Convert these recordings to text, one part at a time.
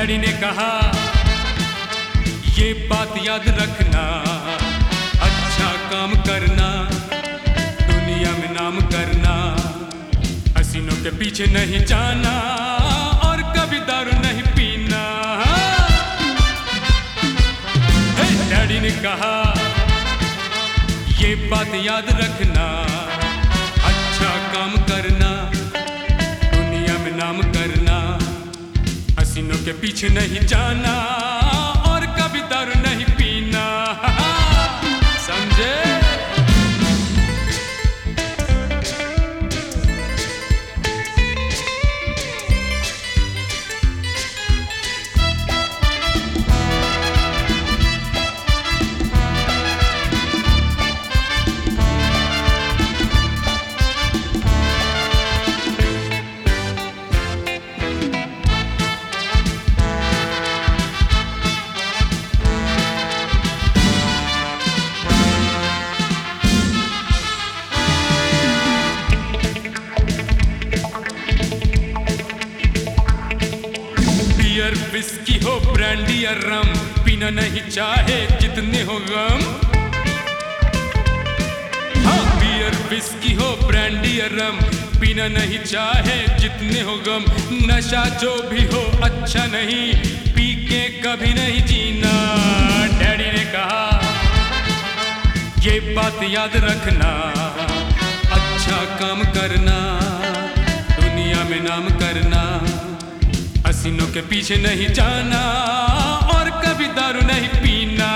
Daddy ने कहा ये बात याद रखना, अच्छा काम करना, दुनिया में नाम करना, हसीनों के पीछे नहीं जाना और कभी दारू नहीं पीना। डैडी ने कहा ये बात याद रखना, अच्छा काम करना, दुनिया में नाम करना, हसीनों के पीछे नहीं जाना और कभी दारू नहीं पीना। समझे? विस्की हो ब्रांडी या रम, पीना नहीं चाहे जितने हो गम। हाँ, बियर विस्की हो ब्रांडी या रम, पीना नहीं चाहे जितने हो गम। नशा जो भी हो अच्छा नहीं, पी के कभी नहीं जीना। डैडी ने कहा ये बात याद रखना, अच्छा काम करना, दुनिया में नाम करना, हसीनों के पीछे नहीं जाना और कभी दारू नहीं पीना।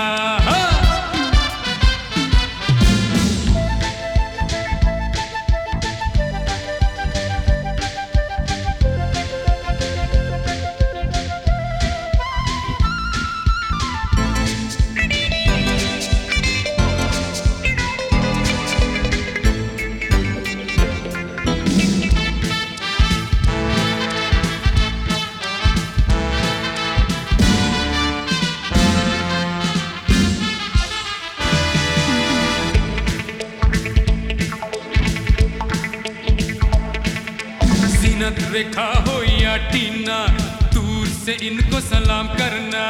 रेखा हो या टीना, दूर से इनको सलाम करना।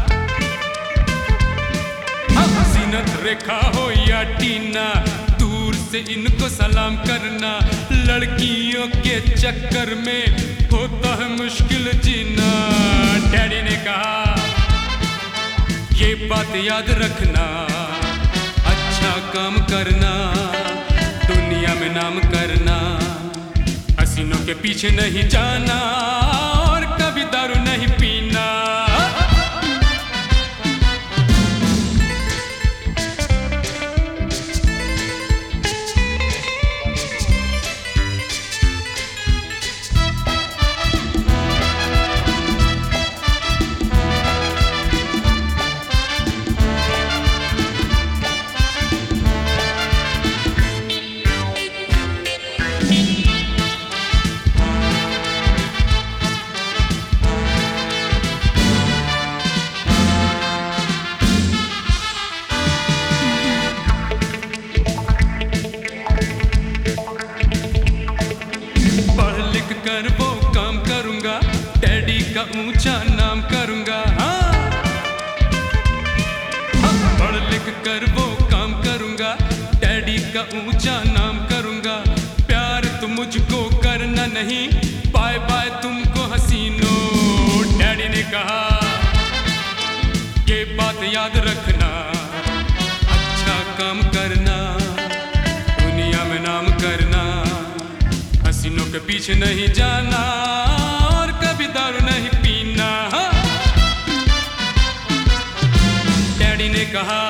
जीनत रेखा हो या टीना, दूर से इनको सलाम करना। लड़कियों के चक्कर में होता है मुश्किल जीना। डैडी ने कहा ये बात याद रखना, अच्छा काम करना, दुनिया में नाम करना, हसीनों के पीछे नहीं जाना और कभी दारू नहीं पीना। कर वो काम करूंगा, डैडी का ऊंचा नाम करूंगा। हाँ, पढ़ लिख कर वो काम करूंगा, डैडी का ऊंचा नाम करूंगा। प्यार तो मुझको करना नहीं, बाय बाय तुमको हसीनो। डैडी ने कहा ये बात याद रखना, अच्छा काम करना, दुनिया में नाम करना, हसीनों के पीछे नहीं जाना और कभी दारू नहीं पीना। डैडी ने कहा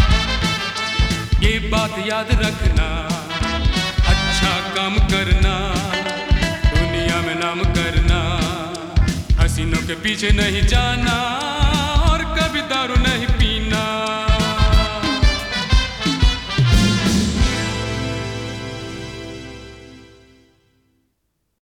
ये बात याद रखना, अच्छा काम करना, दुनिया में नाम करना, हसीनों के पीछे नहीं जाना और कभी दारू नहीं